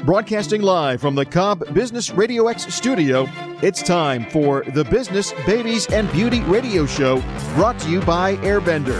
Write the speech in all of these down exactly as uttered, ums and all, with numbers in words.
Broadcasting live from the Cobb Business Radio X studio, it's time for the Business, Babies, and Beauty radio show, brought to you by Airbender.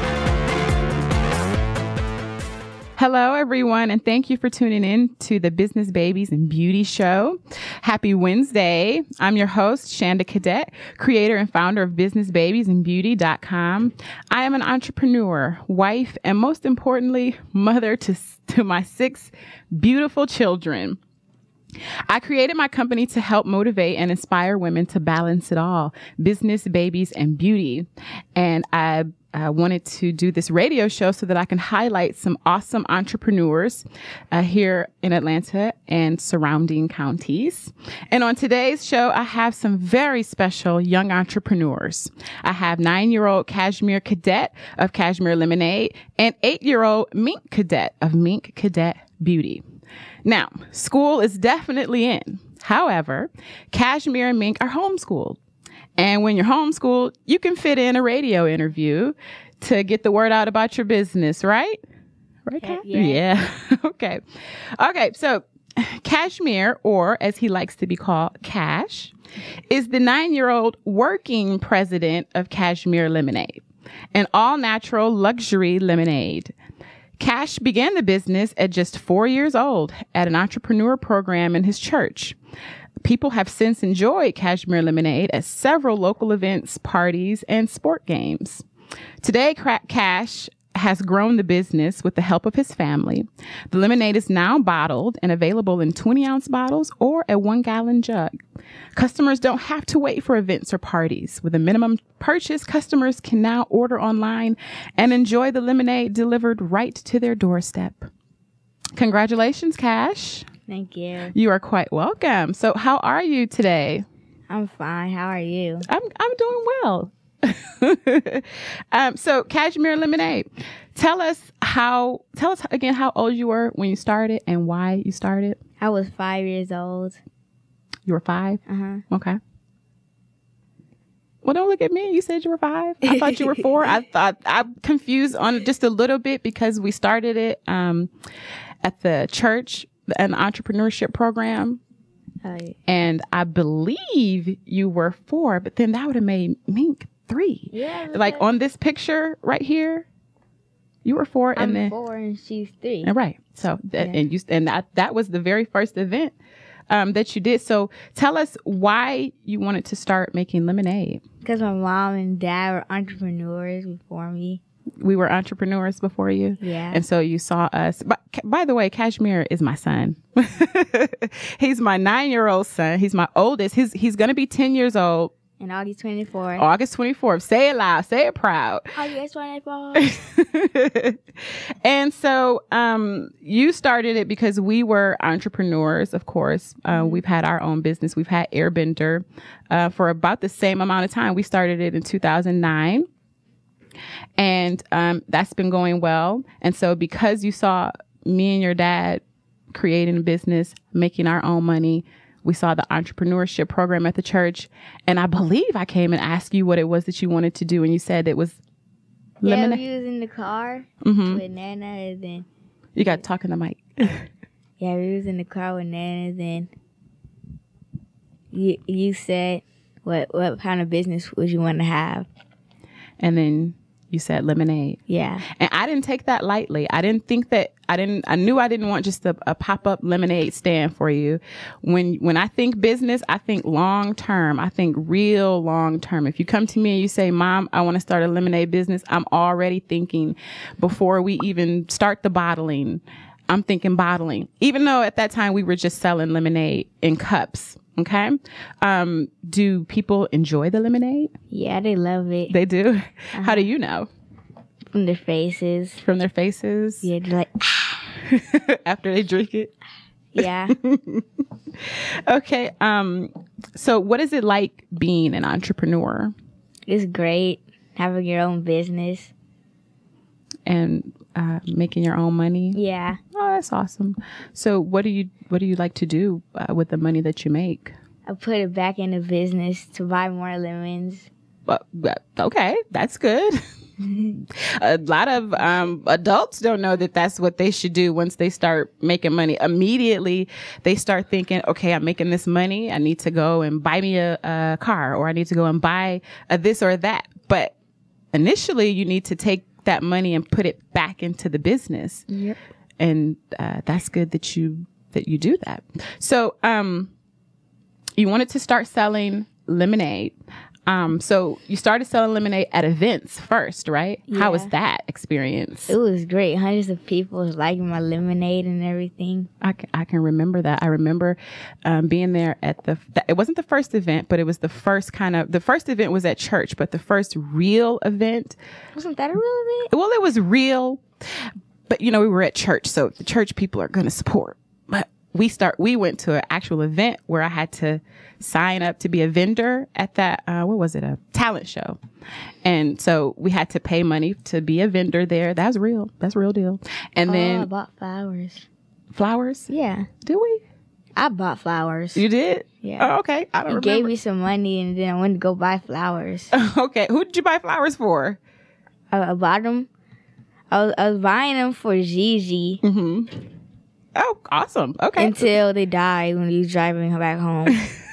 Hello, everyone, and thank you for tuning in to the Business, Babies, and Beauty show. Happy Wednesday. I'm your host, Shanda Cadet, creator and founder of business babies and beauty dot com. I am an entrepreneur, wife, and most importantly, mother to, to my six beautiful children. I created my company to help motivate and inspire women to balance it all, business, babies, and beauty. And I I wanted to do this radio show so that I can highlight some awesome entrepreneurs uh, here in Atlanta and surrounding counties. And on today's show, I have some very special young entrepreneurs. I have nine-year-old Cashmere Cadet of Cashmere Lemonade and eight-year-old Mink Cadet of Mink Cadet Beauty. Now, school is definitely in. However, Cashmere and Mink are homeschooled. And when you're homeschooled, you can fit in a radio interview to get the word out about your business, right? Right, Cash? Yeah. yeah. okay. Okay. So Cashmere, or as he likes to be called, Cash, is the nine-year-old working president of Cashmere Lemonade, an all-natural luxury lemonade. Cash began the business at just four years old at an entrepreneur program in his church. People have since enjoyed Cashmere Lemonade at several local events, parties, and sport games. Today, Cash has grown the business with the help of his family. The lemonade is now bottled and available in twenty-ounce bottles or a one-gallon jug. Customers don't have to wait for events or parties. With a minimum purchase, customers can now order online and enjoy the lemonade delivered right to their doorstep. Congratulations, Cash. Thank you. You are quite welcome. So how are you today? I'm fine. How are you? I'm I'm doing well. um, so Cashmere Lemonade, tell us how, tell us again how old you were when you started and why you started. I was five years old. You were five? Uh-huh. Okay. Well, don't look at me. You said you were five. I thought you were four. I thought I'm confused on it just a little bit because we started it um, at the church, an entrepreneurship program. Oh, yeah. And I believe you were four, but then that would have made Mink three. Yeah. Like on this picture right here, you were four, I'm and then four and she's three. Right. So th- Yeah. and you and that that was the very first event um, that you did. So tell us why you wanted to start making lemonade. Because my mom and dad were entrepreneurs before me. We were entrepreneurs before you. Yeah. And so you saw us. But by the way, Cashmere is my son. He's my nine-year-old son. He's my oldest. He's he's going to be ten years old. And August twenty-fourth. August twenty-fourth. Say it loud. Say it proud. August twenty-fourth. And so um, you started it because we were entrepreneurs, of course. Uh, we've had our own business. We've had Airbender uh, for about the same amount of time. We started it in two thousand nine. And um, that's been going well. And so because you saw me and your dad creating a business, making our own money, we saw the entrepreneurship program at the church. And I believe I came and asked you what it was that you wanted to do. And you said it was Yeah, lemonade. we was in the car Mhm. with Nana and then... You got to talk in the mic. Yeah, we was in the car with Nana and then... You, you said, what, what kind of business would you want to have? And then you said lemonade. Yeah. And I didn't take that lightly. I didn't think that I didn't, I knew I didn't want just a, a pop-up lemonade stand for you. When, when I think business, I think long term. I think real long term. If you come to me and you say, Mom, I want to start a lemonade business, I'm already thinking before we even start the bottling, I'm thinking bottling, even though at that time we were just selling lemonade in cups. Okay. Um, do people enjoy the lemonade? Yeah, they love it. They do. Uh-huh. How do you know? From their faces. From their faces? Yeah, they're like, after they drink it? Yeah. Okay. Um, so what is it like being an entrepreneur? It's great having your own business. And uh, making your own money? Yeah. Oh, that's awesome. So what do you what do you like to do uh, with the money that you make? I put it back in the business to buy more lemons. Well, okay, that's good. A lot of um, adults don't know that that's what they should do once they start making money. Immediately, they start thinking, okay, I'm making this money. I need to go and buy me a, a car, or I need to go and buy a this or that. But initially, you need to take that money and put it back into the business. Yep. And uh, that's good that you that you do that. So um, you wanted to start selling lemonade. Um, so you started selling lemonade at events first, right? Yeah. How was that experience? It was great. Hundreds of people was liking my lemonade and everything. I can, I can remember that. I remember um, being there at the, it wasn't the first event, but it was the first kind of, the first event was at church, but the first real event. Wasn't that a real event? Well, it was real, but you know, we were at church, so the church people are going to support. But we start, we went to an actual event where I had to sign up to be a vendor at that, uh, what was it? A talent show. And so we had to pay money to be a vendor there. That's real. That's a real deal. And oh, then I bought flowers. Flowers? Yeah. Do we? I bought flowers. You did? Yeah. Oh, okay. I don't He remember. gave me some money and then I went to go buy flowers. Okay. Who did you buy flowers for? I, I bought them. I was, I was buying them for Gigi Mm-hmm. Oh, awesome. Okay. until they died when he was driving her back home.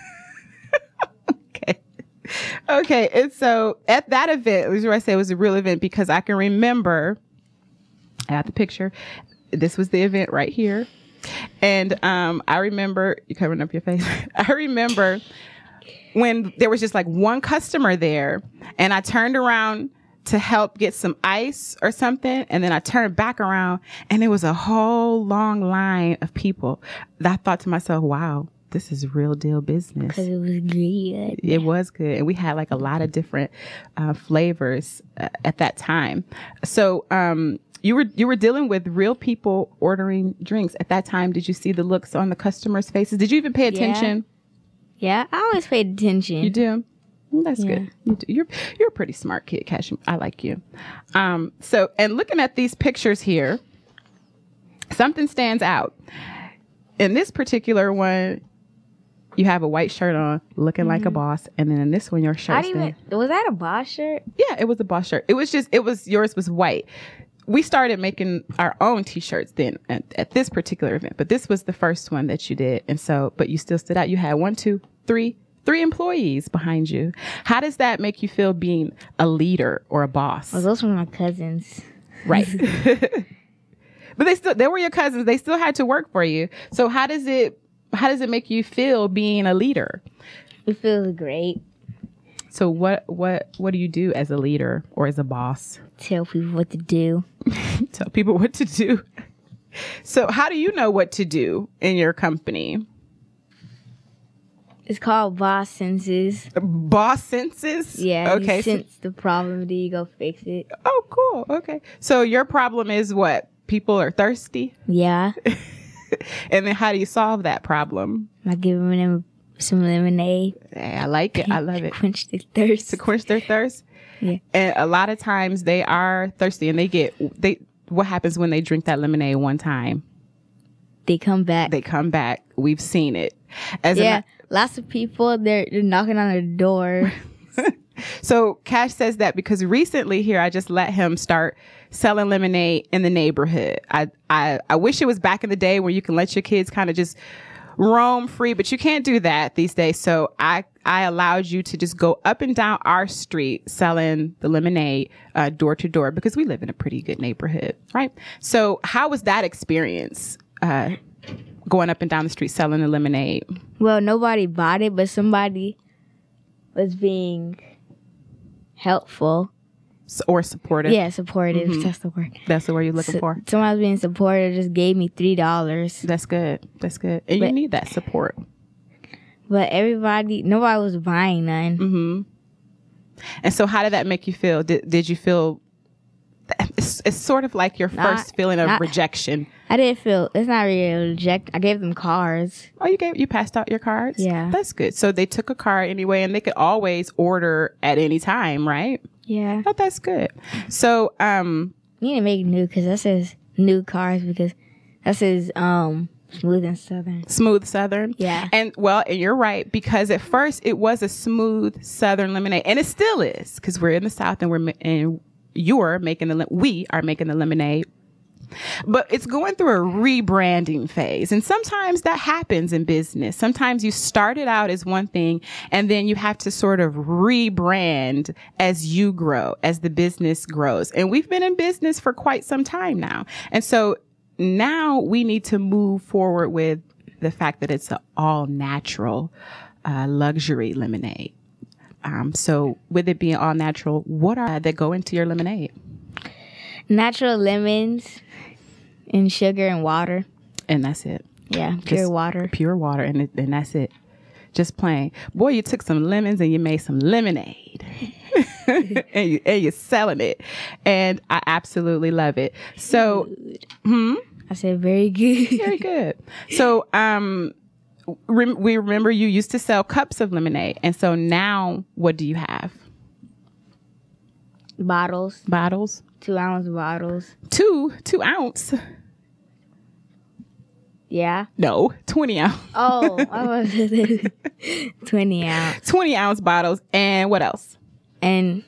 Okay. Okay. And so at that event, this is where I say it was a real event because I can remember, I got the picture. This was the event right here. And um, I remember, you covering up your face. I remember when there was just like one customer there and I turned around to help get some ice or something. And then I turned back around and there was a whole long line of people. I thought to myself, wow, this is real deal business. Because it was good. It was good. And we had like a lot of different uh, flavors uh, at that time. So um, you were you were dealing with real people ordering drinks. At that time, did you see the looks on the customers' faces? Did you even pay attention? Yeah, I always paid attention. You do? That's Yeah. good. You do. You're you're a pretty smart kid, Cash. I like you. Um, so, and looking at these pictures here, something stands out. In this particular one, you have a white shirt on, looking like a boss, and then in this one, your I shirt's didn't even, was that a boss shirt? yeah, it was a boss shirt. It was just, it was, yours was white. We started making our own t-shirts then at, at this particular event, but this was the first one that you did. And so, but you still stood out. You had one, two, three, three employees behind you. How does that make you feel being a leader or a boss? Well, those were my cousins. Right. But they still, they were your cousins. They still had to work for you. So how does it, how does it make you feel being a leader? It feels great. So what, what, what do you do as a leader or as a boss? Tell people what to do. Tell people what to do. So how do you know what to do in your company? It's called boss senses. Boss senses? Yeah. Okay. You so- sense the problem, then you go fix it. oh, cool. Okay. So your problem is what? People are thirsty? Yeah. And then how do you solve that problem? I give them some lemonade. Hey, I like it. I love it. Quench their thirst. To quench their thirst. Yeah. And a lot of times they are thirsty and they get, they, what happens when they drink that lemonade one time? They come back. They come back. We've seen it. As yeah. a, Lots of people, they're, they're knocking on the door. So Cash says that because recently here, I just let him start selling lemonade in the neighborhood. I, I, I wish it was back in the day where you can let your kids kind of just roam free, but you can't do that these days. So I, I allowed you to just go up and down our street selling the lemonade uh, door to door because we live in a pretty good neighborhood, right? So how was that experience? Uh, going up and down the street selling the lemonade? Well, nobody bought it, but somebody was being helpful. S- or supportive? Yeah, supportive. Mhm. That's the word. That's the word you're looking So- for? Somebody was being supportive, just gave me three dollars. That's good. That's good. And you But- need that support. But everybody, nobody was buying none. Mm-hmm. And so how did that make you feel? Did, did you feel, it's, it's sort of like your Not- first feeling of not- rejection. I didn't feel, it's not really a reject. I gave them cards. Oh, you gave, you passed out your cards? Yeah. That's good. So they took a card anyway and they could always order at any time, right? Yeah. Oh, that's good. So, um, You need to make new, because that says new cards, because that says um smooth and southern. Smooth Southern. Yeah. And well, and you're right, because at first it was a smooth Southern lemonade and it still is because we're in the South and we're, ma- and you're making the, le- we are making the lemonade. But it's going through a rebranding phase. And sometimes that happens in business. Sometimes you started out as one thing and then you have to sort of rebrand as you grow, as the business grows. And we've been in business for quite some time now. And so now we need to move forward with the fact that it's an all natural uh, luxury lemonade. Um, so with it being all natural, what are that go into your lemonade? Natural lemons and sugar and water. And that's it. Yeah, pure Just water. Pure water, and it, and that's it. Just plain. Boy, you took some lemons and you made some lemonade. and, you, and you're selling it. And I absolutely love it. So, hmm? I said very good. Very good. So, um, rem- we remember you used to sell cups of lemonade. And so now what do you have? Bottles. Bottles? Two ounce bottles. Two, two ounce. Yeah. No, twenty ounce. Oh, I was twenty ounce. twenty ounce bottles. And what else? And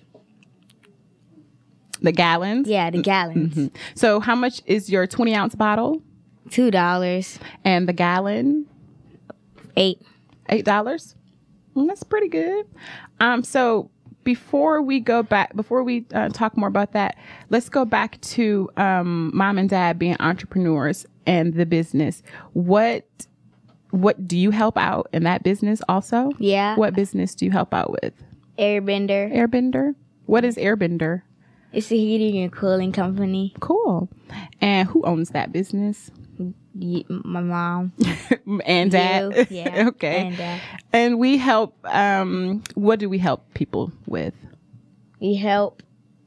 The gallons? yeah, the gallons. Mm-hmm. So how much is your twenty ounce bottle? Two dollars. And the gallon? Eight. Eight dollars. Mm, that's pretty good. Um, so before we go back, before we uh, talk more about that, let's go back to um, mom and dad being entrepreneurs and the business. What what do you help out in that business also? Yeah. What business do you help out with? Airbender. Airbender. What is Airbender? It's a heating and cooling company. Cool. And who owns that business? Y- my mom. And dad. You, yeah. Okay. And dad. And we help, um, what do we help people with? We help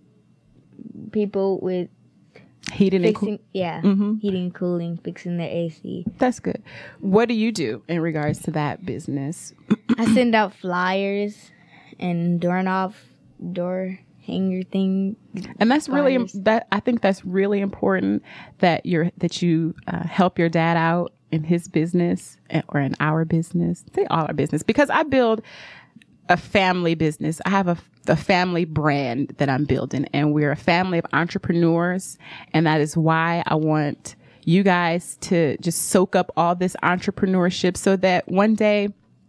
people with Heating and fixing, cooling. yeah, Mhm. heating and cooling, fixing their A C. That's good. What do you do in regards to that business? I send out flyers and doorknob, door hanger thing. And that's really Flyers. that. I think that's really important that you're that you uh, help your dad out in his business and- or in our business. Say all our business, because I build a family business. I have a, a family brand that I'm building, and we're a family of entrepreneurs, and that is why I want you guys to just soak up all this entrepreneurship so that one day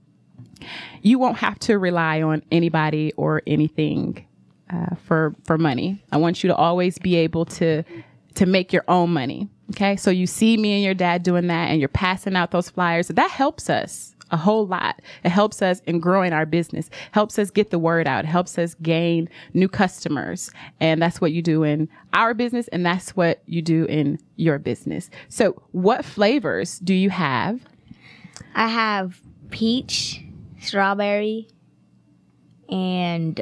you won't have to rely on anybody or anything uh, for for money. I want you to always be able to to make your own money. Okay, so you see me and your dad doing that, and you're passing out those flyers. That helps us a whole lot. It helps us in growing our business, helps us get the word out, helps us gain new customers. And that's what you do in our business, and that's what you do in your business. So what flavors do you have? I have peach, strawberry, and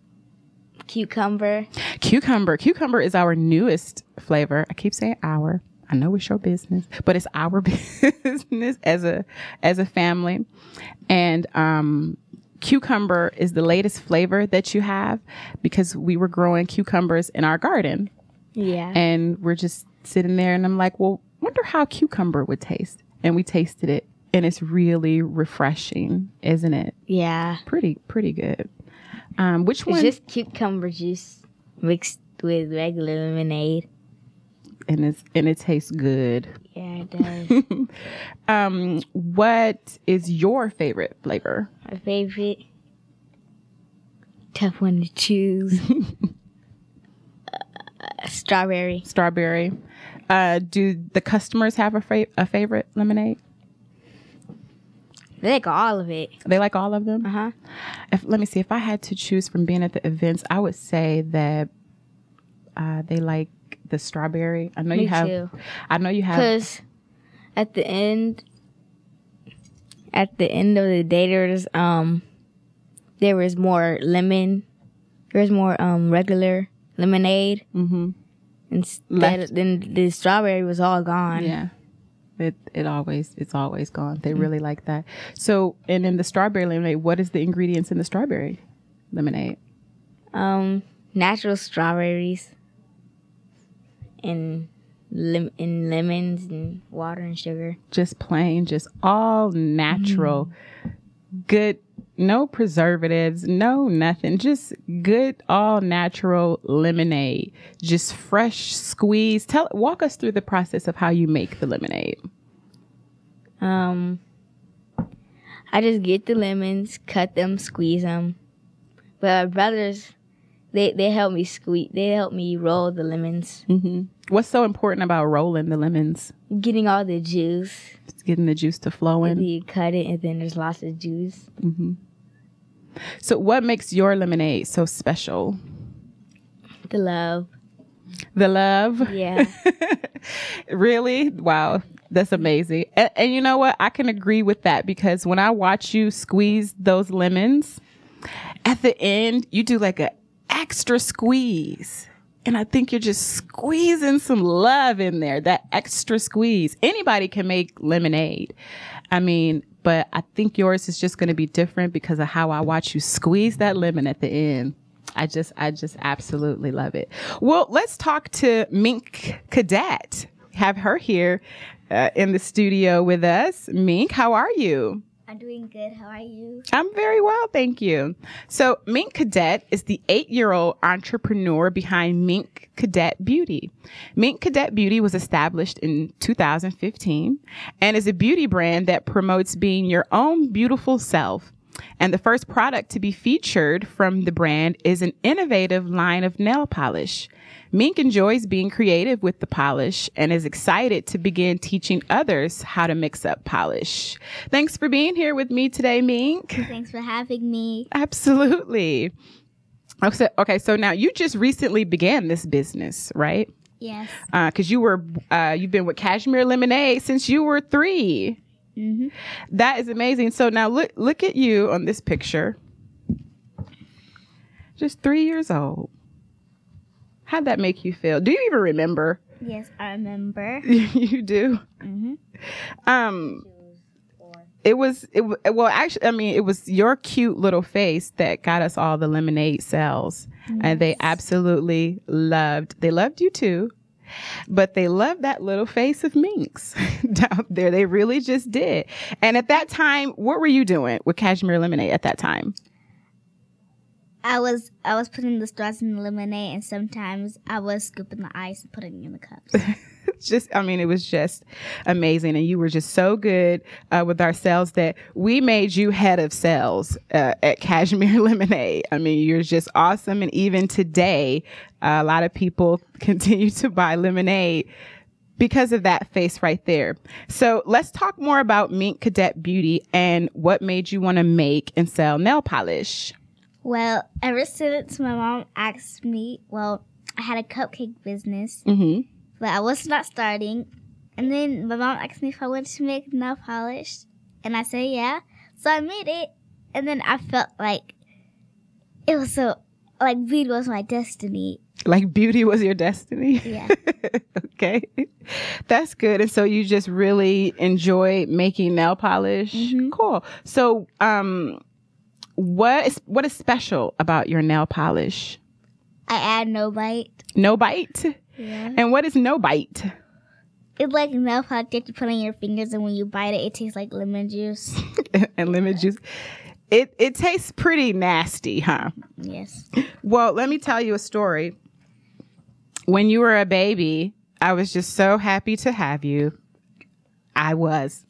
cucumber. Cucumber. Cucumber is our newest flavor. I keep saying our. I know it's your business, but it's our business as a as a family. And um, cucumber is the latest flavor that you have, because we were growing cucumbers in our garden, Yeah. and we're just sitting there, and I'm like, well, wonder how cucumber would taste. And we tasted it, and it's really refreshing, isn't it? yeah. Pretty pretty good. Um, which It's one? just cucumber juice mixed with regular lemonade. and it's and it tastes good. Yeah, it does. Um, what is your favorite flavor? My favorite. Tough one to choose. uh, strawberry. Strawberry. Uh, do the customers have a, fa- a favorite lemonade? They like all of it. They like all of them? Uh huh. If, let me see. If I had to choose from being at the events, I would say that uh, they like the strawberry. I know Me you have. too. I know you have. Because at the end, at the end of the day, there was um, there was more lemon. There was more um regular lemonade. Mm-hmm. Instead, Left. then the strawberry was all gone. Yeah. It it always it's always gone. They really like that. So, and in the strawberry lemonade, what is the ingredients in the strawberry lemonade? Um, natural strawberries. And lim- and lemons and water and sugar. Just plain, just all natural, good No preservatives, no nothing. Just good, all natural lemonade. Just fresh squeeze. Tell, walk us through the process of how you make the lemonade. Um, I just get the lemons, cut them, squeeze them. But my brothers, they they help me squeeze. They help me roll the lemons. Mm-hmm. What's so important about rolling the lemons? Getting all the juice. Just getting the juice to flow in. And you cut it, and then there's lots of juice. Mm-hmm. So what makes your lemonade so special? The love. The love? Yeah. Really? Wow. That's amazing. And, and you know what? I can agree with that because when I watch you squeeze those lemons, at the end, you do like an extra squeeze. And I think you're just squeezing some love in there, that extra squeeze. Anybody can make lemonade. I mean, but I think yours is just going to be different because of how I watch you squeeze that lemon at the end. I just, I just absolutely love it. Well, let's talk to Mink Cadet. Have her here uh, in the studio with us. Mink, how are you? I'm doing good. How are you? I'm very well, thank you. So Mink Cadet is the eight-year-old entrepreneur behind Mink Cadet Beauty. Mink Cadet Beauty was established in two thousand fifteen and is a beauty brand that promotes being your own beautiful self. And the first product to be featured from the brand is an innovative line of nail polish. Mink enjoys being creative with the polish and is excited to begin teaching others how to mix up polish. Thanks for being here with me today, Mink. Thanks for having me. Absolutely. Okay, okay, so now you just recently began this business, right? Yes. Because uh, you were, uh, you've been with Cashmere Lemonade since you were three. Mm-hmm. That is amazing. So now look, look at you on this picture. Just three years old. How'd that make you feel? Do you even remember? Yes, I remember. You do? Mm-hmm. Um, it was, it w- well, actually, I mean, it was your cute little face that got us all the lemonade sales. Yes. And they absolutely loved, they loved you too. But they loved that little face of Mink's down there. They really just did. And at that time, what were you doing with Cashmere Lemonade at that time? I was I was putting the straws in the lemonade, and sometimes I was scooping the ice and putting it in the cups. Just, I mean, it was just amazing. And you were just so good uh, with our sales that we made you head of sales uh, at Cashmere Lemonade. I mean, you're just awesome. And even today, uh, a lot of people continue to buy lemonade because of that face right there. So let's talk more about Mink Cadet Beauty and what made you want to make and sell nail polish. Well, ever since my mom asked me, well, I had a cupcake business, mm-hmm. but I was not starting. And then my mom asked me if I wanted to make nail polish, and I said yeah. So I made it, and then I felt like it was so, like beauty was my destiny. Like beauty was your destiny? Yeah. Okay. That's good. And so you just really enjoy making nail polish? Mm-hmm. Cool. So, um... What is what is special about your nail polish? I add no bite. No bite? Yeah. And what is no bite? It's like nail polish that you put on your fingers, and when you bite it, it tastes like lemon juice. And lemon juice. It it tastes pretty nasty, huh? Yes. Well, let me tell you a story. When you were a baby, I was just so happy to have you. I was.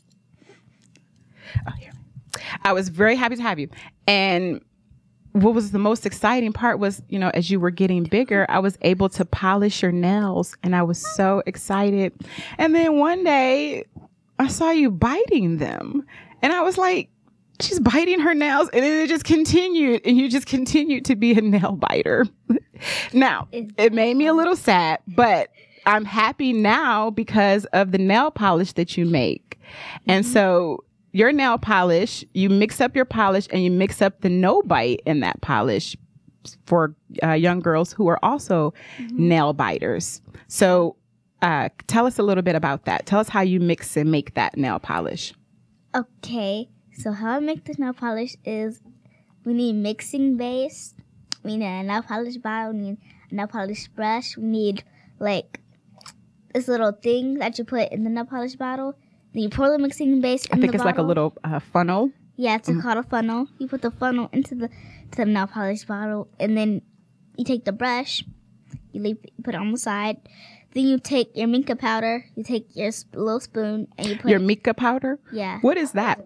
Oh, here. I was very happy to have you. And what was the most exciting part was, you know, as you were getting bigger, I was able to polish your nails and I was so excited. And then one day I saw you biting them and I was like, she's biting her nails. And then it just continued and you just continued to be a nail biter. Now, it made me a little sad, but I'm happy now because of the nail polish that you make. And so your nail polish, you mix up your polish and you mix up the no bite in that polish for uh, young girls who are also mm-hmm. nail biters. So uh, tell us a little bit about that. Tell us how you mix and make that nail polish. Okay, so how I make the nail polish is we need mixing base, we need a nail polish bottle, we need a nail polish brush, we need like this little thing that you put in the nail polish bottle. Then you pour the mixing base in the bottle. I think it's bottle. like a little uh, funnel. Yeah, it's mm-hmm. called a funnel. You put the funnel into the to the nail polish bottle, and then you take the brush, you leave, you put it on the side. Then you take your mica powder, you take your sp- little spoon, and you put your mica powder. Yeah. What is that?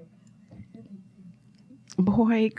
Boy,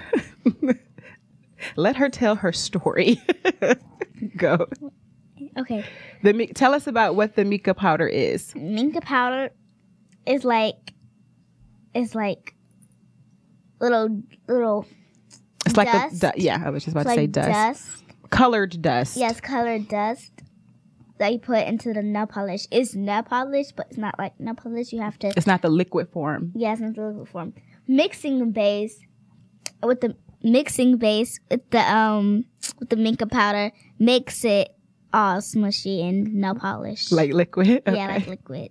let her tell her story. Go. Okay. The tell us about what the mica powder is. Mica powder is like it's like little little. It's dust. like a du- yeah. I was just about it's to like say dust. dust. Colored dust. Yes, colored dust that you put into the nail polish. It's nail polish, but it's not like nail polish. You have to. It's not the liquid form. Yeah, it's not the liquid form. Mixing base with the mixing base with the um with the mica powder makes it all smushy and nail polish. Like liquid. Okay. Yeah, like liquid.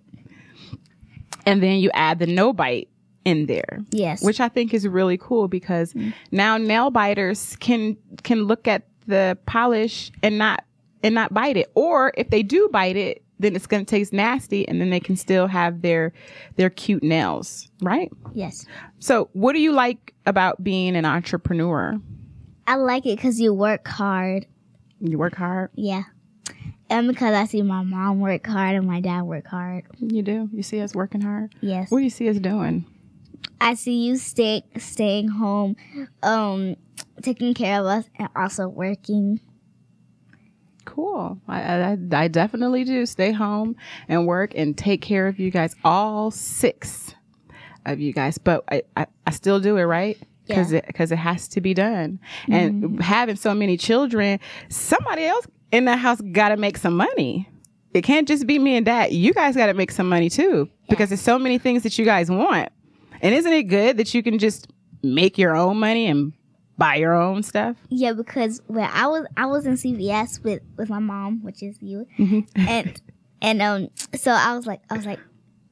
And then you add the no bite in there. Yes. Which I think is really cool because mm. now nail biters can can look at the polish and not and not bite it. Or if they do bite it, then it's going to taste nasty and then they can still have their their cute nails, right? Yes. So what do you like about being an entrepreneur? I like it because you work hard. You work hard? Yeah. And because I see my mom work hard and my dad work hard. You do? You see us working hard? Yes. What do you see us doing? I see you stay, staying home, um, taking care of us, and also working. Cool. I, I, I definitely do stay home and work and take care of you guys, all six of you guys. But I, I, I still do it, right? Because yeah. it, because it has to be done. Mm-hmm. And having so many children, somebody else in the house got to make some money. It can't just be me and dad. You guys got to make some money too, yeah. because there's so many things that you guys want. And isn't it good that you can just make your own money and buy your own stuff? Yeah, because when I was I was in C V S with, with my mom, which is you, mm-hmm. and and um, so I was like I was like,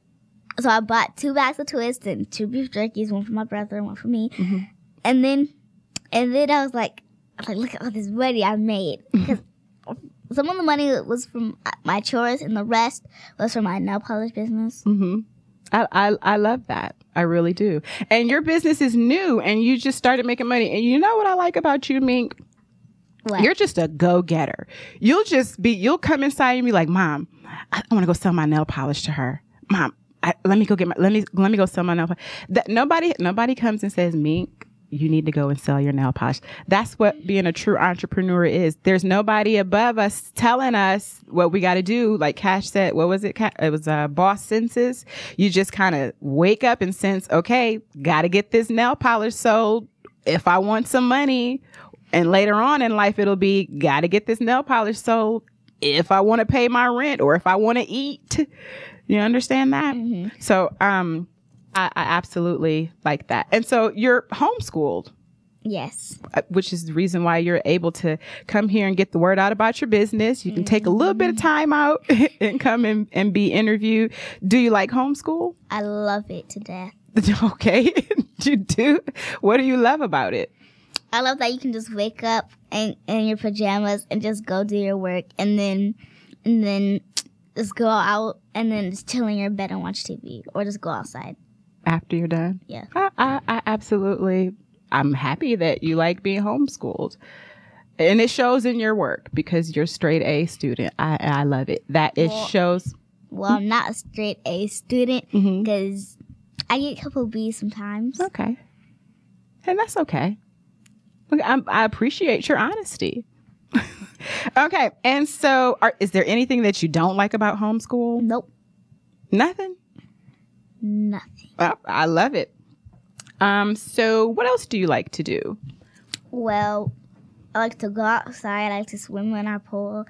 so I bought two bags of Twists and two beef jerkies, one for my brother and one for me, mm-hmm. and then and then I was like, I was like, look at all this money I made, because some of the money was from my chores and the rest was from my nail polish business. Mm-hmm. I, I I love that. I really do. And your business is new and you just started making money. And you know what I like about you, Mink? What? You're just a go-getter. You'll just be, you'll come inside and be like, Mom, I, I want to go sell my nail polish to her. Mom, I, let me go get my, let me, let me go sell my nail polish. That, nobody, nobody comes and says, Mink, you need to go and sell your nail polish. That's what being a true entrepreneur is. There's nobody above us telling us what we got to do. Like Cash said, what was it? It was uh, boss senses. You just kind of wake up and sense, okay, got to get this nail polish sold if I want some money. And later on in life, it'll be got to get this nail polish sold if I want to pay my rent or if I want to eat. You understand that? Mm-hmm. So, um, I, I absolutely like that. And so you're homeschooled. Yes. Which is the reason why you're able to come here and get the word out about your business. You can mm-hmm. take a little bit of time out and come and, and be interviewed. Do you like homeschool? I love it to death. Okay. You do? What do you love about it? I love that you can just wake up in, in your pajamas and just go do your work and then and then just go out and then just chill in your bed and watch T V or just go outside. After you're done? Yeah. I, I, I absolutely, I'm happy that you like being homeschooled. And it shows in your work because you're a straight A student. I, I love it. That it well, shows. Well, I'm not a straight A student because mm-hmm. I get a couple B's sometimes. Okay. And that's okay. I, I appreciate your honesty. Okay. And so are, is there anything that you don't like about homeschool? Nope. Nothing? Nothing. Well, I love it. Um, so what else do you like to do? Well, I like to go outside. I like to swim in our pool.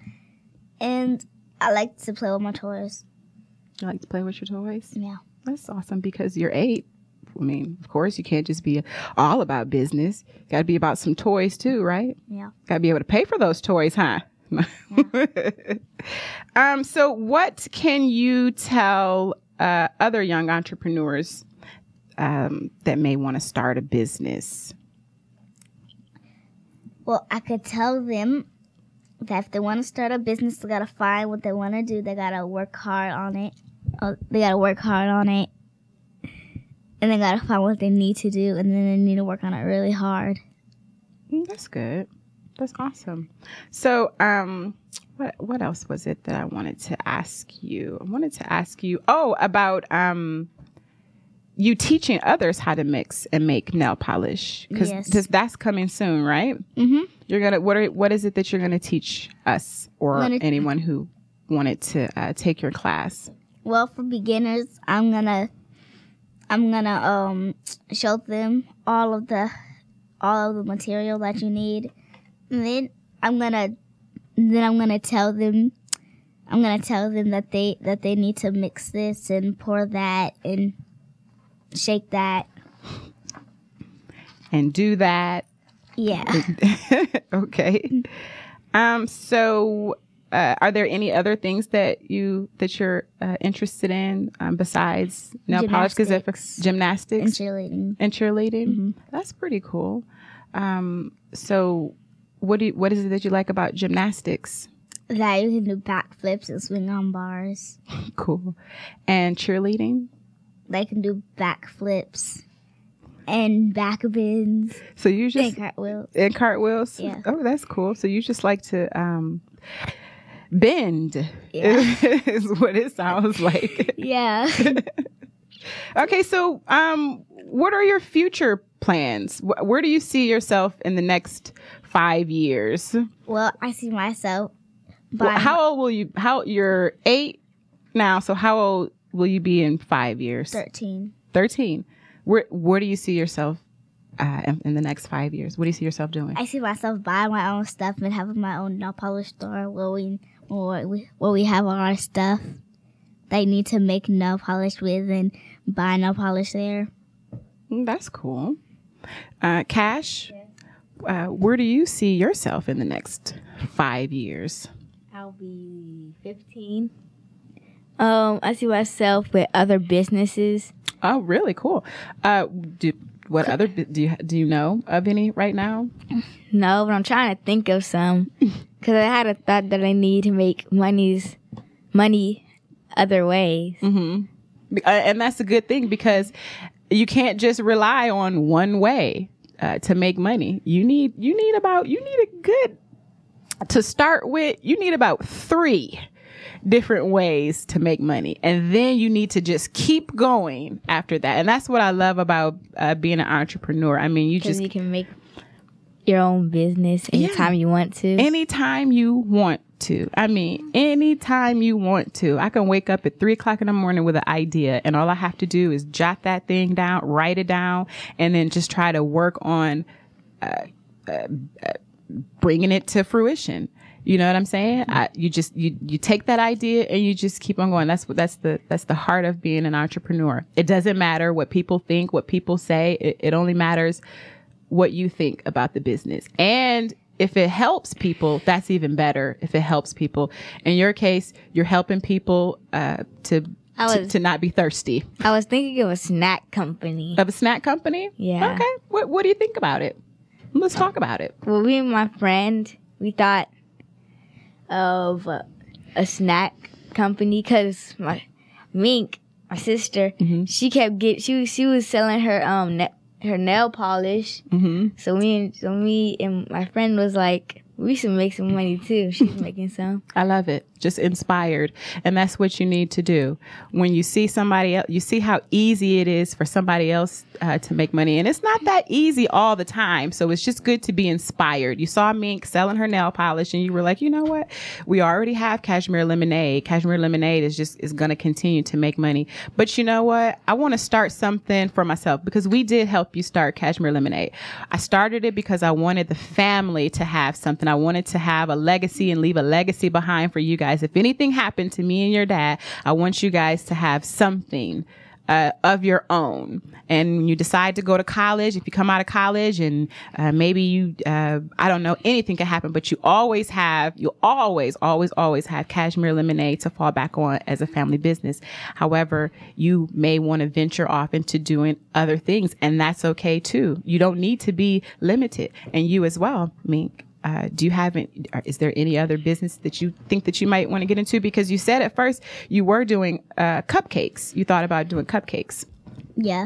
And I like to play with my toys. You like to play with your toys? Yeah. That's awesome because you're eight. I mean, of course, you can't just be all about business. Got to be about some toys too, right? Yeah. Got to be able to pay for those toys, huh? Yeah. um. So what can you tell uh, other young entrepreneurs um, that may want to start a business? Well, I could tell them that if they want to start a business, they got to find what they want to do. They got to work hard on it. Oh, they got to work hard on it. and they gotta find what they need to do, and then they need to work on it really hard. Mm, That's good. That's awesome. So, um, what what else was it that I wanted to ask you? I wanted to ask you, oh, about um, you teaching others how to mix and make nail polish, because Yes. that's coming soon, right? Mm-hmm. You're gonna what are what is it that you're gonna teach us or I'm gonna- anyone who wanted to uh, take your class? Well, for beginners, I'm gonna I'm gonna um show them all of the all of the material that you need, and then I'm gonna then I'm gonna tell them I'm gonna tell them that they that they need to mix this and pour that and shake that. And do that. Yeah. Okay. Um. So, uh, are there any other things that you that you're uh, interested in um, besides nail polish? Because Gymnastics. gymnastics And cheerleading. and cheerleading. That's pretty cool. Um. So, what do you, what is it that you like about gymnastics? That you can do backflips and swing on bars. Cool. And cheerleading. They can do backflips and back bends So you and just cartwheels. and cartwheels. Yeah. Oh, that's cool. So you just like to um bend. Yeah. Is what it sounds like. Yeah. Okay, so um, what are your future plans? Wh- Where do you see yourself in the next five years? Well, I see myself Well, buying. how old will you? How you're eight now? So how old will you be in five years? thirteen. Thirteen. Where Where do you see yourself uh, in, in the next five years? What do you see yourself doing? I see myself buying my own stuff and having my own nail polish store where we where we, where we have all our stuff that you need to make nail polish with and buy nail polish there. Mm, That's cool. Uh, Cash, uh, where do you see yourself in the next five years? I'll be fifteen. Um, I see myself with other businesses. Oh, really cool. Uh, do what other bu- do you do you know of any right now? No, but I'm trying to think of some because I had a thought that I need to make monies, money other ways. Mm-hmm. Uh, and that's a good thing because you can't just rely on one way uh, to make money. You need you need about you need a good to start with. You need about three different ways to make money, and then you need to just keep going after that. And that's what I love about uh, being an entrepreneur. I mean, you Because just you can make your own business anytime you want to. anytime you want to. I mean, anytime you want to. I can wake up at three o'clock in the morning with an idea, and all I have to do is jot that thing down, write it down, and then just try to work on uh, uh, uh, bringing it to fruition. You know what I'm saying? I, you just you you take that idea and you just keep on going. That's what that's the that's the heart of being an entrepreneur. It doesn't matter what people think, what people say. It, it only matters what you think about the business. And if it helps people, that's even better. If it helps people, in your case, you're helping people uh, to, I to was- to not be thirsty. I was thinking of a snack company. Of a snack company. Yeah. Okay. What What do you think about it? Let's talk about it. Well, me and my friend, we thought of uh, a snack company because my Mink, my sister, Mm-hmm. she kept get she she was selling her um na- her nail polish. Mm-hmm. So me and so me and my friend was like, we should make some money too. She's making some. I love it. Just inspired. And that's what you need to do. When you see somebody else, you see how easy it is for somebody else uh, to make money. And it's not that easy all the time. So it's just good to be inspired. You saw Mink selling her nail polish and you were like, you know what? We already have Cashmere Lemonade. Cashmere Lemonade is just, is going to continue to make money. But you know what? I want to start something for myself because we did help you start Cashmere Lemonade. I started it because I wanted the family to have something. I wanted to have a legacy and leave a legacy behind for you guys. If anything happened to me and your dad, I want you guys to have something uh, of your own. And when you decide to go to college, if you come out of college and uh, maybe you, uh, I don't know, anything can happen, but you always have, you always, always, always have Cashmere Lemonade to fall back on as a family business. However, you may want to venture off into doing other things, and that's okay too. You don't need to be limited, and you as well, Mink. Uh, do you have, any, is there any other business that you think that you might want to get into? Because you said at first you were doing uh, cupcakes. You thought about doing cupcakes. Yeah.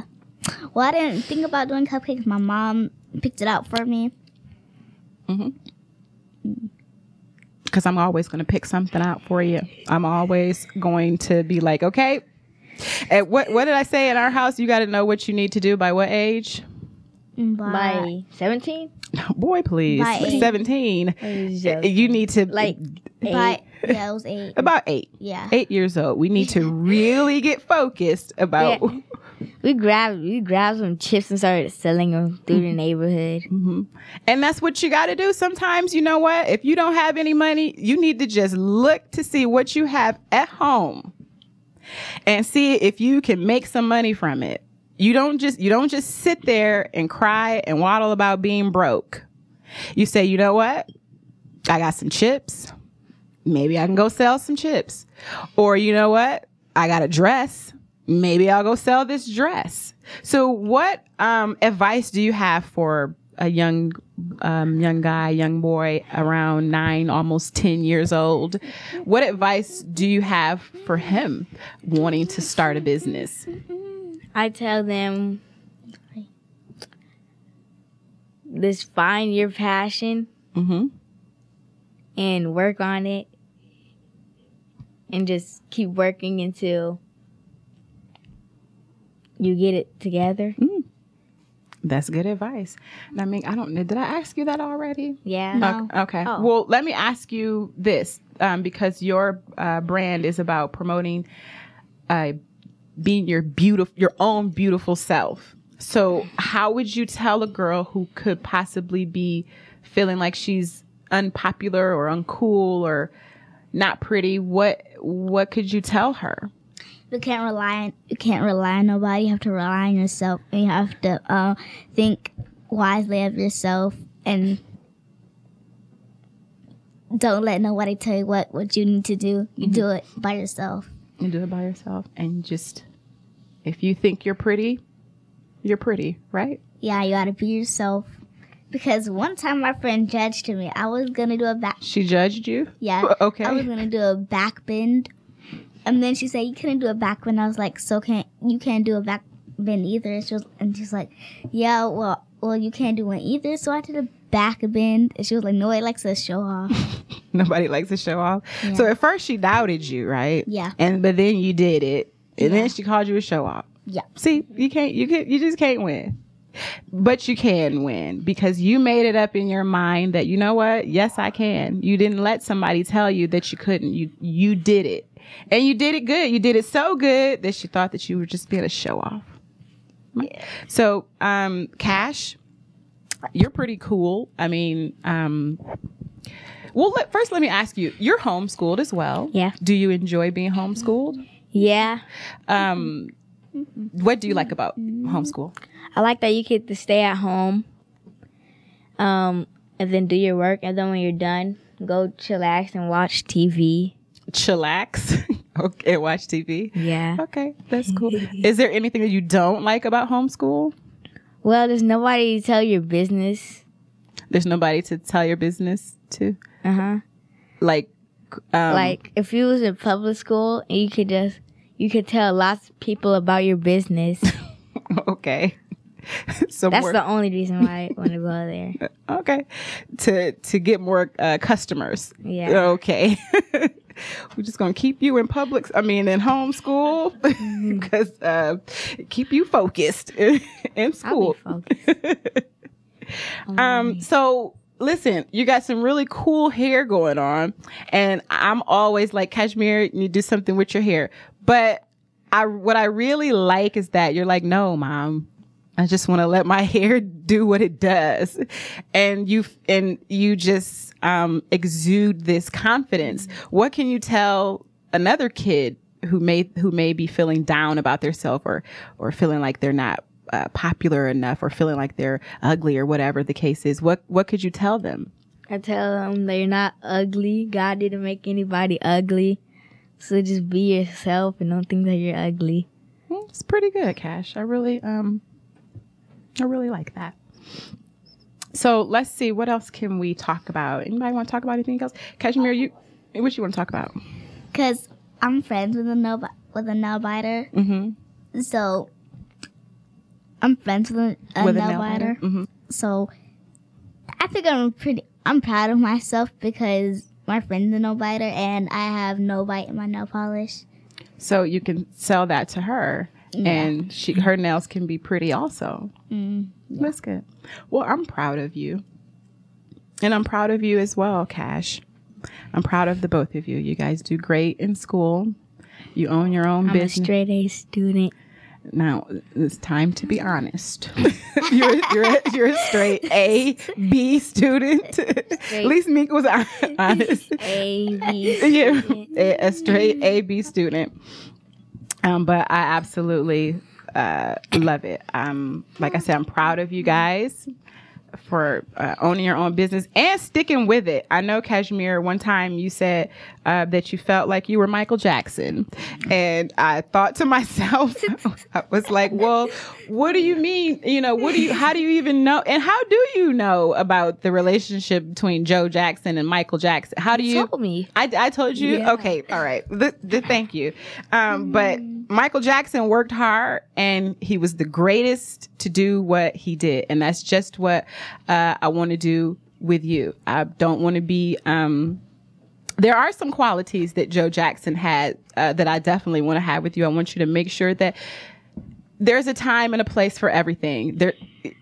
Well, I didn't think about doing cupcakes. My mom picked it out for me. Mm-hmm. Because I'm always going to pick something out for you. I'm always going to be like, okay. And what what did I say in our house? You got to know what you need to do by what age? By seventeen? Boy, please. By eight. seventeen. You need to Like But yeah, it was eight. about eight. Yeah. Eight years old. We need to really get focused about. Yeah. We grabbed we grabbed some chips and started selling them through the neighborhood. Mm-hmm. And that's what you got to do. Sometimes, you know what? If you don't have any money, you need to just look to see what you have at home and see if you can make some money from it. You don't just you don't just sit there and cry and waddle about being broke. You say, you know what? I got some chips. Maybe I can go sell some chips. Or you know what? I got a dress. Maybe I'll go sell this dress. So what um, advice do you have for a young um, young guy, young boy around nine, almost ten years old? What advice do you have for him wanting to start a business? I tell them, just find your passion Mm-hmm. and work on it and just keep working until you get it together. Mm. That's good advice. I mean, I don't know. Did I ask you that already? Yeah. No. Okay. Oh. Well, let me ask you this, um, because your uh, brand is about promoting uh, being your beautiful, your own beautiful self. So, how would you tell a girl who could possibly be feeling like she's unpopular or uncool or not pretty? What What could you tell her? You can't rely on you can't rely on nobody. You have to rely on yourself, and you have to uh, think wisely of yourself, and don't let nobody tell you what, what you need to do. You Mm-hmm. do it by yourself. You do it by yourself, and just if you think you're pretty, you're pretty, right? Yeah, you gotta be yourself. Because one time my friend judged me. I was gonna do a back. She judged you. Yeah. Okay. I was gonna do a back bend, and then she said you couldn't do a back bend. I was like, so can't you can't do a back bend either? And she was, and she's like, yeah, well, well, you can't do one either. So I did a back bend, and she was like, nobody likes to show off. Nobody likes to show off. Yeah. So at first she doubted you, right? Yeah. And but then you did it, and Yeah. then she called you a show off. Yeah. See, you can't, you can, you just can't win. But you can win because you made it up in your mind that, you know what? Yes, I can. You didn't let somebody tell you that you couldn't. You you did it. And you did it good. You did it so good that she thought that you were just being a show off. Yeah. So, um, Cash, you're pretty cool. I mean, um, well, let, first let me ask you, you're homeschooled as well. Yeah. Do you enjoy being homeschooled? Yeah. Um, what do you like about homeschool? I like that you get to stay at home um, and then do your work. And then when you're done, go chillax and watch T V. Chillax. Okay, watch T V. Yeah. Okay, that's cool. Is there anything that you don't like about homeschool? Well, there's nobody to tell your business. There's nobody to tell your business to? Uh-huh. Like, um, Like, if you was in public school, you could just, you could tell lots of people about your business. okay. So That's more, the only reason why I want to go there. okay. To to get more uh, customers. Yeah. Okay. We're just gonna keep you in public. I mean, in homeschool, because uh, keep you focused in, in school. I'll be focused. Um. So listen, you got some really cool hair going on, and I'm always like, Kashmir, you need to do something with your hair. But I, what I really like is that you're like, no, mom. I just want to let my hair do what it does. And you, and you just, um, exude this confidence. What can you tell another kid who may, who may be feeling down about themselves or, or feeling like they're not uh, popular enough or feeling like they're ugly or whatever the case is? What, what could you tell them? I tell them that you're not ugly. God didn't make anybody ugly. So just be yourself and don't think that you're ugly. Well, it's pretty good, Cash. I really, um, I really like that. So let's see, what else can we talk about? Anybody want to talk about anything else? Kashmir, you, what you want to talk about? Because I'm friends with a nail, with a nail biter. Mm-hmm. So I'm friends with a, a With a nail nail biter. biter? Mhm. So I think I'm pretty. I'm proud of myself because my friend's a nail biter and I have no bite in my nail polish. So you can sell that to her, Yeah. and she her nails can be pretty also. Mm. That's good. Well, I'm proud of you, and I'm proud of you as well, Cash. I'm proud of the both of you. You guys do great in school. You own your own I'm business. a straight A student. Now it's time to be honest. you're you're a, you're a straight A B student. At least Meek was hon- honest. A, B, Yeah, student. a, a straight A B student. Um, but I absolutely uh, love it. Um, like I said, I'm proud of you guys for uh, owning your own business and sticking with it. I know, Kashmir, one time you said uh, that you felt like you were Michael Jackson. And I thought to myself, I was like, well, what do you mean? You know, what do you, how do you even know? And how do you know about the relationship between Joe Jackson and Michael Jackson? How do you? told me. I, I told you? Yeah. Okay. All right. Th- th- thank you. Um, but Michael Jackson worked hard and he was the greatest to do what he did. And that's just what uh, I want to do with you. I don't want to be, um, there are some qualities that Joe Jackson had uh, that I definitely want to have with you. I want you to make sure that there's a time and a place for everything. There,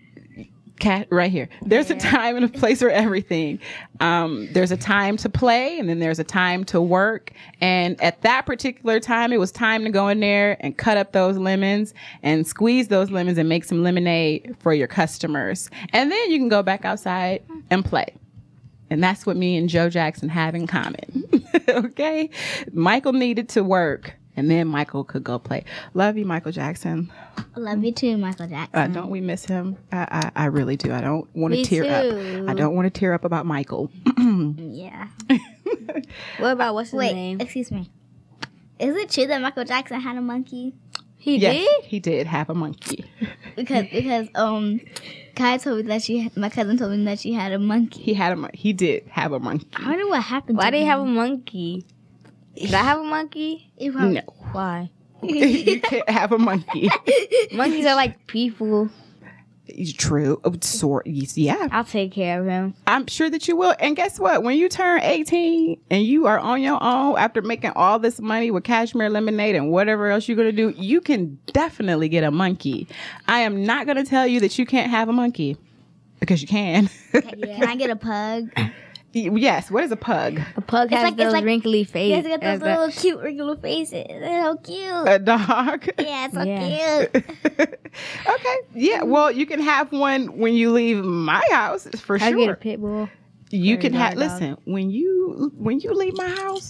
cat right here. There's a time and a place for everything. Um, there's a time to play and then there's a time to work. And at that particular time, it was time to go in there and cut up those lemons and squeeze those lemons and make some lemonade for your customers. And then you can go back outside and play. And that's what me and Joe Jackson have in common. Okay. Michael needed to work and then Michael could go play. Love you, Michael Jackson. I love you too, Michael Jackson. Uh, don't we miss him? I, I, I really do. I don't want to Me tear too. up. I don't want to tear up about Michael. Yeah. What about what's his Wait, name? excuse me. Is it true that Michael Jackson had a monkey? He Yes, did? he did have a monkey. Because because um, Kai told me that she, my cousin told me that she had a monkey. He had a mon- he did have a monkey. I wonder what happened. Why to did he him. have a monkey? Did I have a monkey? He probably- No, Why? you can't have a monkey. Monkeys are like people. It's true. Oh, sort yeah. I'll take care of him. I'm sure that you will. And guess what? When you turn eighteen and you are on your own after making all this money with Cashmere Lemonade and whatever else you're going to do, you can definitely get a monkey. I am not going to tell you that you can't have a monkey because you can. Can I get a pug? Yes. What is a pug? A pug It's has like- it's those like- wrinkly You faces. guys got those little cute regular faces. They're so cute. A dog? Yeah, it's so Yeah. cute. Okay. Yeah. Well, you can have one when you leave my house for I get a sure. pit bull. You or a can have. guard dog. Listen, when you when you leave my house,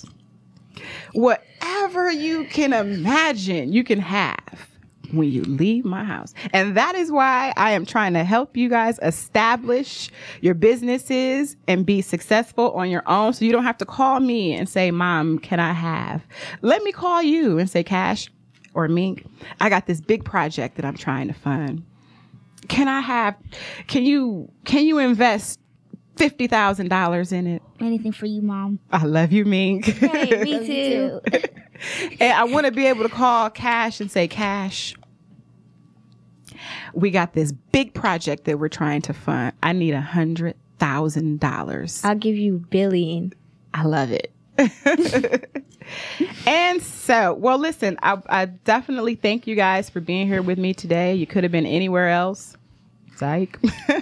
whatever you can imagine, you can have when you leave my house. And that is why I am trying to help you guys establish your businesses and be successful on your own. So you don't have to call me and say, Mom, can I have? Let me call you and say, Cash or Mink, I got this big project that I'm trying to fund. Can I have, can you, can you invest fifty thousand dollars in it? Anything for you, Mom. I love you, Mink. Hey, me Love you too. And I want to be able to call Cash and say, Cash, we got this big project that we're trying to fund. I need a hundred thousand dollars. I'll give you a billion. I love it. And so, well, listen, I, I definitely thank you guys for being here with me today. You could have been anywhere else. Psych.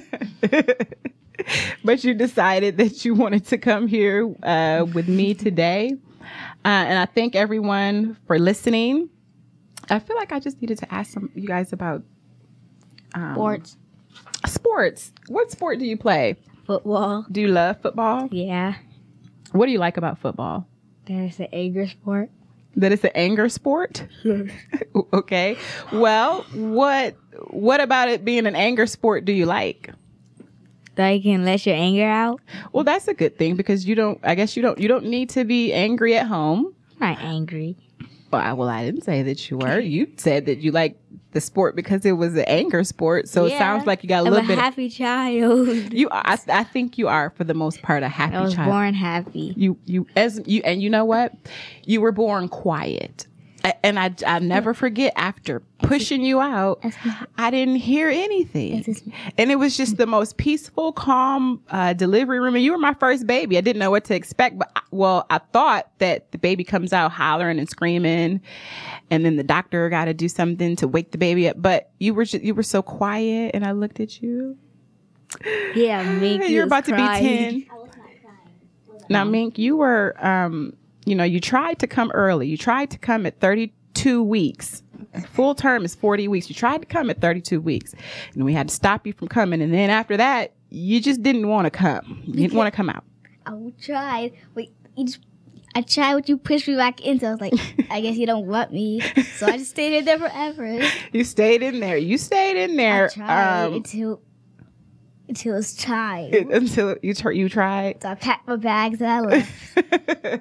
But you decided that you wanted to come here uh, with me today. Uh, and I thank everyone for listening. I feel like I just needed to ask some you guys about um, Sports. Sports. What sport do you play? Football. Do you love football? Yeah. What do you like about football? There's the anger sport. That it's an anger sport? Okay. Well, what what about it being an anger sport do you like? That you can let your anger out. Well, that's a good thing because you don't I guess you don't you don't need to be angry at home. I'm not angry. Well, I, well, I didn't say that you were. You said that you like the sport because it was an anger sport. So it Yeah. sounds like you got a I'm little a bit. happy child. You, are, I, I think you are for the most part a happy I was child. born happy. You, you, as you, and you know what? You were born quiet. A- And I, I never forget after pushing you out, I didn't hear anything. And it was just the most peaceful, calm uh, delivery room. And you were my first baby. I didn't know what to expect. But, I, well, I thought that the baby comes out hollering and screaming. And then the doctor got to do something to wake the baby up. But you were just, you were so quiet. And I looked at you. Yeah, Mink. You're about crying. to be ten. I was not crying. Now, Mink, you were, um, you know, you tried to come early. You tried to come at thirty-two weeks. Full term is forty weeks. You tried to come at thirty-two weeks. And we had to stop you from coming. And then after that, you just didn't want to come. You didn't want to come out. I tried. Wait, you just, I tried what you pushed me back into. I was like, I guess you don't want me. So I just stayed in there forever. You stayed in there. You stayed in there. I tried um, until, until it was time. until you, tr- you tried. So I packed my bags and I left.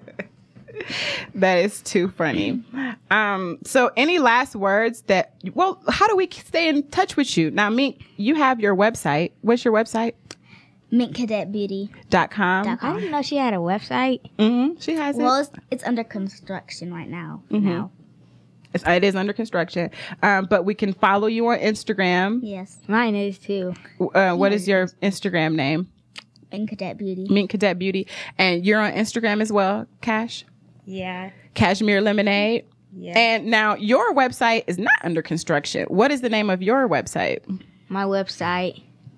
That is too funny. Um, so any last words that, well, how do we stay in touch with you? Now, Mink, you have your website. What's your website? Mint Cadet Beauty. Dot com. Dot I didn't know she had a website. Mm-hmm. She has Well, it. it's, it's under construction right now. Mm-hmm. Now. It's, it is under construction. Um, but we can follow you on Instagram. Yes. Mine is too. Uh, what is your Instagram name? Mint Cadet Beauty. Mink Cadet Beauty. And you're on Instagram as well, Cash? Yeah. Cashmere Lemonade. Yeah. And now your website is not under construction. What is the name of your website? My website,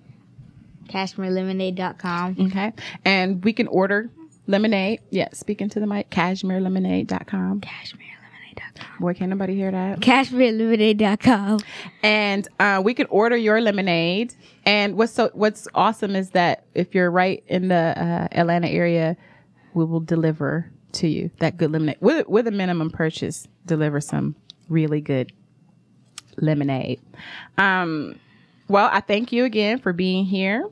cashmere lemonade dot com. Okay. And we can order lemonade. Yeah, speaking to the mic. cashmere lemonade dot com. cashmere lemonade dot com. Boy, can't nobody hear that. cashmere lemonade dot com. And uh, we can order your lemonade. And what's so what's awesome is that if you're right in the uh, Atlanta area, we will deliver to you that good lemonade with with a minimum purchase. Deliver some really good lemonade. Um, well, I thank you again for being here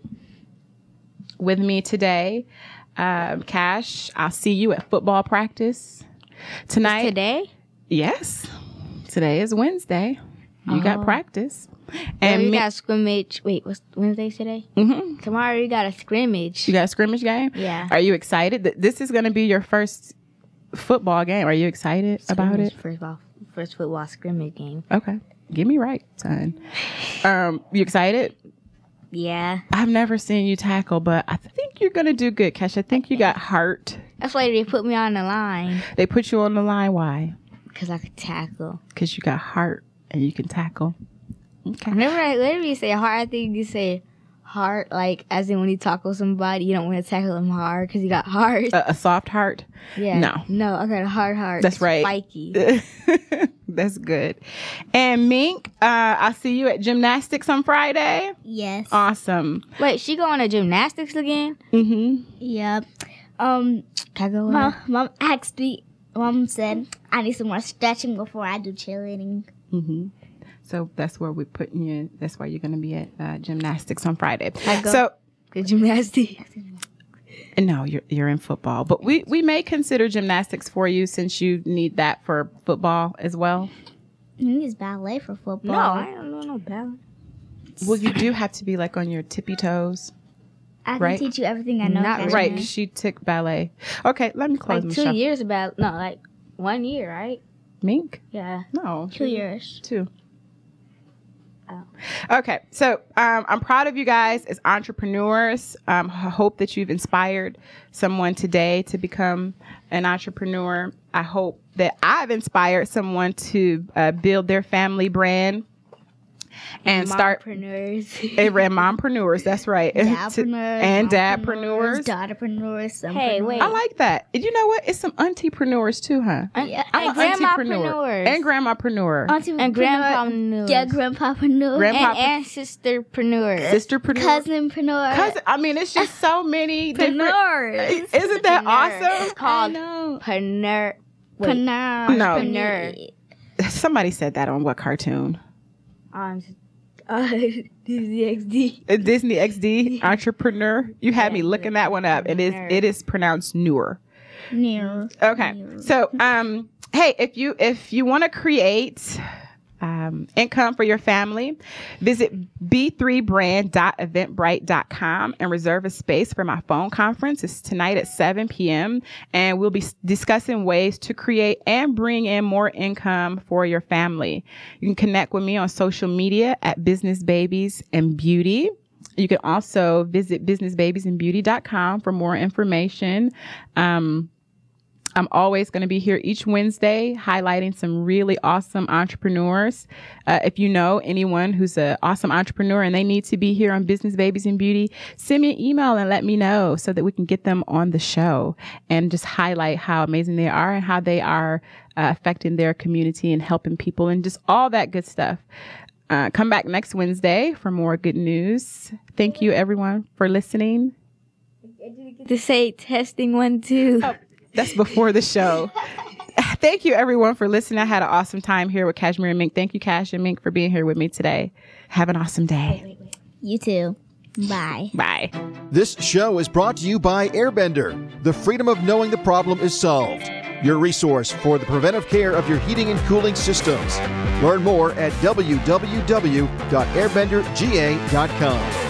with me today. Um, Cash, I'll see you at football practice tonight. It's today? Yes. Today is Wednesday. You got Oh. practice. And And we me- got a scrimmage. Wait, what's Wednesday today? Mhm. Tomorrow we got a scrimmage. You got a scrimmage game? Yeah. Are you excited? Th- This is going to be your first football game. Are you excited about Scrimmage, it? First ball, first football scrimmage game. Okay. Get me right, son. Um, you excited? Yeah. I've never seen you tackle, but I think you're going to do good, Cash. I think you got heart. That's why they put me on the line. They put you on the line. Why? Because I could tackle. Because you got heart and you can tackle. Okay. Whenever, I, whenever you say hard, I think you say hard, like, as in when you tackle somebody, you don't want to tackle them hard because you got heart. A, a soft heart? Yeah. No. No, I got a hard heart. That's It's right. Spiky. That's good. And Mink, uh, I'll see you at gymnastics on Friday. Yes. Awesome. Wait, she going to gymnastics again? Mm-hmm. Yep. Um, Can I go with mom, her? mom asked me, mom said, I need some more stretching before I do cheerleading. Mm-hmm. So that's where we're putting you. That's why you're going to be at uh, gymnastics on Friday. I go- So The gymnastics. no, you're you're in football, but we we may consider gymnastics for you since you need that for football as well. You use ballet for football. No, I don't know no balance. Well, you do have to be like on your tippy toes, I can right. teach you everything I know. Not Catherine. right? 'Cause she took ballet. Okay, let me close Like my two shop. years about, no, like one year, right? Mink? Yeah. No, Two years. two. Oh. Okay, so um, I'm proud of you guys as entrepreneurs. Um, I hope that you've inspired someone today to become an entrepreneur. I hope that I've inspired someone to uh, build their family brand and start Mompreneurs. and mompreneurs. That's right. Dadpreneurs. and mompreneurs, dadpreneurs. Daughterpreneurs. Hey, sonpreneurs. wait. I like that. And you know what? It's some auntipreneurs too, huh? Yeah. I'm and an grandmapreneurs. auntiepreneur and grandmapreneur, Auntie And grandpapreneurs. Yeah, grandpapreneurs. Grand- And, and sisterpreneurs. sisterpreneur, Cousinpreneur. cousin. I mean, it's just so many different. Preneurs. Isn't that Preneur. awesome? It's called know. Preneur. Wait, Preneur. No. Preneur. Somebody said that on what cartoon? um, uh, Disney X D. Uh, Disney X D entrepreneur. You had me Yeah, looking that one up. It is Nerd. it is pronounced newer. Near. Okay. So um hey, if you if you want to create um, income for your family. Visit b three brand dot eventbrite dot com and reserve a space for my phone conference. It's tonight at seven p.m. and we'll be s- discussing ways to create and bring in more income for your family. You can connect with me on social media at Business Babies and Beauty. You can also visit business babies and beauty dot com for more information. Um, I'm always going to be here each Wednesday highlighting some really awesome entrepreneurs. Uh, if you know anyone who's an awesome entrepreneur and they need to be here on Business Babies and Beauty, send me an email and let me know so that we can get them on the show and just highlight how amazing they are and how they are uh, affecting their community and helping people and just all that good stuff. Uh, come back next Wednesday for more good news. Thank you, everyone, for listening. I didn't get to say testing one, two. Oh. That's before the show. Thank you, everyone, for listening. I had an awesome time here with Cashmere and Mink. Thank you, Cash and Mink, for being here with me today. Have an awesome day. You too. Bye. Bye. This show is brought to you by Airbender. The freedom of knowing the problem is solved. Your resource for the preventive care of your heating and cooling systems. Learn more at w w w dot airbender g a dot com.